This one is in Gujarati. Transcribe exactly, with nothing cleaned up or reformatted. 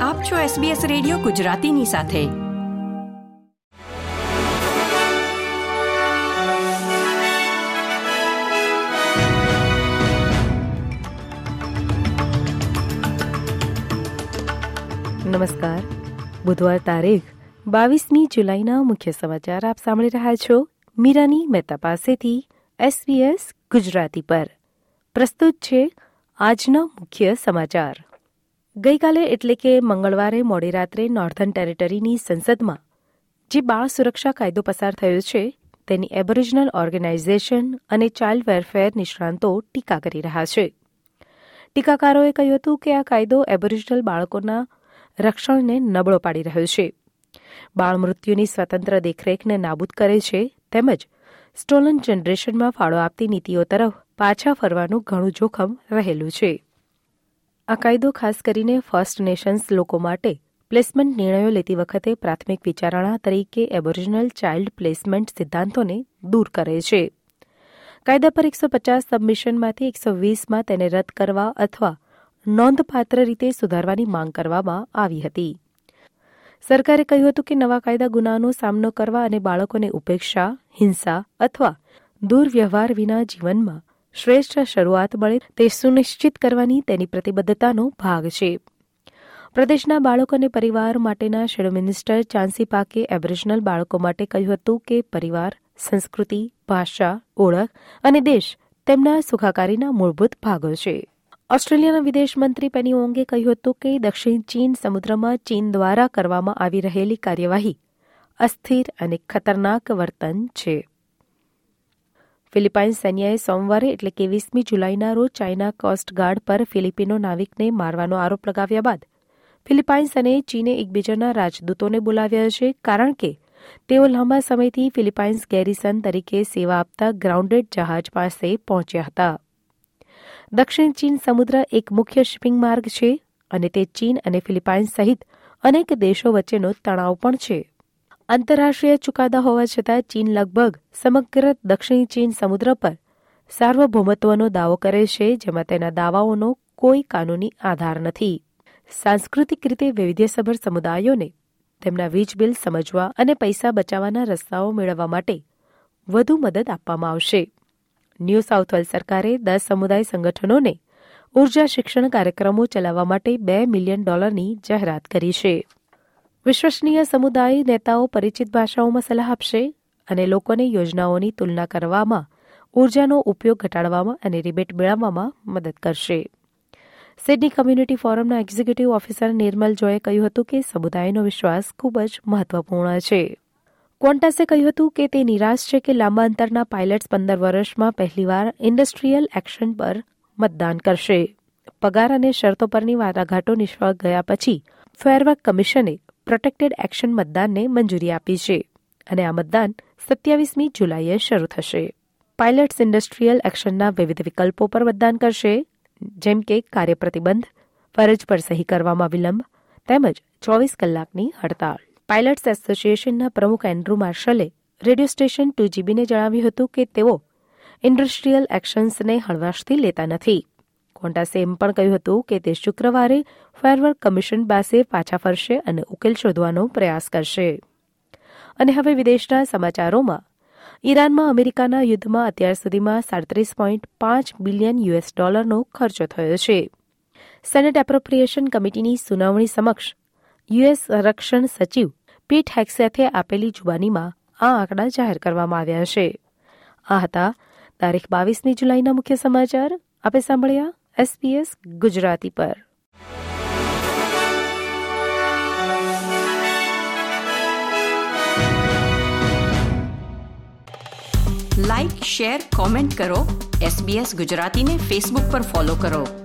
આપ છો એસબીએસ રેડિયો ગુજરાતીની સાથે. નમસ્કાર. બુધવાર તારીખ બાવીસમી જુલાઈના મુખ્ય સમાચાર આપ સાંભળી રહ્યા છો મીરાની મહેતા પાસેથી એસબીએસ ગુજરાતી પર. પ્રસ્તુત છે આજના મુખ્ય સમાચાર. ગઈકાલે એટલે કે મંગળવારે મોડી રાત્રે નોર્ધન ટેરેટરીની સંસદમાં જે બાળ સુરક્ષા કાયદો પસાર થયો છે તેની એબોરિજિનલ ઓર્ગેનાઇઝેશન અને ચાઇલ્ડ વેલફેર નિષ્ણાંતો ટીકા કરી રહ્યા છે. ટીકાકારોએ કહ્યું હતું કે આ કાયદો એબોરિજિનલ બાળકોના રક્ષણને નબળો પાડી રહ્યો છે, બાળ મૃત્યુની સ્વતંત્ર દેખરેખને નાબૂદ કરે છે તેમજ સ્ટોલન જનરેશનમાં ફાળો આપતી નીતિઓ તરફ પાછા ફરવાનું ઘણું જોખમ રહેલું છે. આ કાયદો ખાસ કરીને ફર્સ્ટ નેશન્સ લોકો માટે પ્લેસમેન્ટ નિર્ણયો લેતી વખતે પ્રાથમિક વિચારણા તરીકે એબોરિજિનલ ચાઇલ્ડ પ્લેસમેન્ટ સિદ્ધાંતોને દૂર કરે છે. કાયદા પર એકસો પચાસ સબમિશનમાંથી એકસો વીસમાં તેને રદ કરવા અથવા નોંધપાત્ર રીતે સુધારવાની માંગ કરવામાં આવી હતી. સરકારે કહ્યું હતું કે નવા કાયદા ગુનાનો સામનો કરવા અને બાળકોને ઉપેક્ષા, હિંસા અથવા દુર્વ્યવહાર વિના જીવનમાં શ્રેષ્ઠ શરૂઆત મળે તે સુનિશ્ચિત કરવાની તેની પ્રતિબદ્ધતાનો ભાગ છે. પ્રદેશના બાળકો અને પરિવાર માટેના શેડો મિનિસ્ટર ચાંસી પાકે એબોરિજિનલ બાળકો માટે કહ્યું હતું કે પરિવાર, સંસ્કૃતિ, ભાષા, ઓળખ અને દેશ તેમના સુખાકારીના મૂળભૂત ભાગો છે. ઓસ્ટ્રેલિયાના વિદેશ મંત્રી પેની ઓંગે કહ્યું હતું કે દક્ષિણ ચીન સમુદ્રમાં ચીન દ્વારા કરવામાં આવી રહેલી કાર્યવાહી અસ્થિર અને ખતરનાક વર્તન છે. ફિલિપાઇન્સ સૈન્યએ સોમવારે એટલે કે વીસમી જુલાઈના રોજ ચાઇના કોસ્ટગાર્ડ પર ફિલિપિનો નાવિકને મારવાનો આરોપ લગાવ્યા બાદ ફિલિપાઇન્સ અને ચીને એકબીજાના રાજદૂતોને બોલાવ્યા છે, કારણ કે તેઓ લાંબા સમયથી ફિલિપાઇન્સ ગેરિસન તરીકે સેવા આપતા ગ્રાઉન્ડેડ જહાજ પાસે પહોંચ્યા હતા. દક્ષિણ ચીન સમુદ્ર એક મુખ્ય શિપિંગ માર્ગ છે અને તે ચીન અને ફિલિપાઇન્સ સહિત અનેક દેશો વચ્ચેનો તણાવ પણ છે. આંતરરાષ્ટ્રીય ચુકાદા હોવા છતાં ચીન લગભગ સમગ્ર દક્ષિણ ચીન સમુદ્ર પર સાર્વભૌમત્વનો દાવો કરે છે, જેમાં તેના દાવાઓનો કોઈ કાનૂની આધાર નથી. સાંસ્કૃતિક રીતે વૈવિધ્યસભર સમુદાયોને તેમના વીજ બિલ સમજવા અને પૈસા બચાવવાના રસ્તાઓ મેળવવા માટે વધુ મદદ આપવામાં આવશે. ન્યૂ સાઉથ વેલ્સ સરકારે દસ સમુદાય સંગઠનોને ઉર્જા શિક્ષણ કાર્યક્રમો ચલાવવા માટે બે મિલિયન ડોલરની જાહેરાત કરી છે. વિશ્વસનીય સમુદાય નેતાઓ પરિચિત ભાષાઓમાં સલાહ આપશે અને લોકોને યોજનાઓની તુલના કરવામાં, ઉર્જાનો ઉપયોગ ઘટાડવામાં અને રિબેટ મેળવવામાં મદદ કરશે. સિડની કમ્યુનિટી ફોરમના એક્ઝિક્યુટિવ ઓફિસર નિર્મલ જોએ કહ્યું હતું કે સમુદાયનો વિશ્વાસ ખૂબ જ મહત્વપૂર્ણ છે. ક્વોન્ટાસે કહ્યું હતું કે તે નિરાશ છે કે લાંબા અંતરના પાયલટ્સ પંદર વર્ષમાં પહેલીવાર ઇન્ડસ્ટ્રીયલ એક્શન પર મતદાન કરશે. પગાર અને શરતો પરની વાટાઘાટો નિષ્ફળ ગયા પછી ફેરવર્ક કમિશને પ્રોટેક્ટેડ એક્શન મતદાનને મંજૂરી આપી છે અને આ મતદાન સત્યાવીસમી જુલાઈએ શરૂ થશે. પાયલટ્સ ઇન્ડસ્ટ્રીયલ એક્શનના વિવિધ વિકલ્પો પર મતદાન કરશે, જેમ કે કાર્યપ્રતિબંધ, ફરજ પર સહી કરવામાં વિલંબ તેમજ ચોવીસ કલાકની હડતાળ. પાયલટ્સ એસોસિએશનના પ્રમુખ એન્ડ્રુ માર્શલે રેડિયો સ્ટેશન ટુ જીબીને જણાવ્યું હતું કે તેઓ ઇન્ડસ્ટ્રીયલ એક્શન્સને હળવાશથી લેતા નથી. ક્વોન્ટાસે એમ પણ કહ્યું હતું કે તે શુક્રવારે ફેરવર્ક કમિશન પાસે પાછા ફરશે અને ઉકેલ શોધવાનો પ્રયાસ કરશે. અને હવે વિદેશના સમાચારોમાં ઈરાનમાં અમેરિકાના યુદ્ધમાં અત્યાર સુધીમાં સાડત્રીસ પોઈન્ટ પાંચ બિલિયન યુએસ ડોલરનો ખર્ચો થયો છે. સેનેટ એપ્રોપ્રિએશન કમિટીની સુનાવણી સમક્ષ યુએસ સંરક્ષણ સચિવ પીટ હેક્સેથે આપેલી જુબાનીમાં આ આંકડા જાહેર કરવામાં આવ્યા છે. આ હતા તારીખ બાવીસમી જુલાઈના મુખ્ય સમાચાર. આપે સાંભળ્યા એસબીએસ ગુજરાતી પર. લાઇક, શેર, કોમેન્ટ કરો. એસબીએસ ગુજરાતીને ફેસબુક પર ફોલો કરો.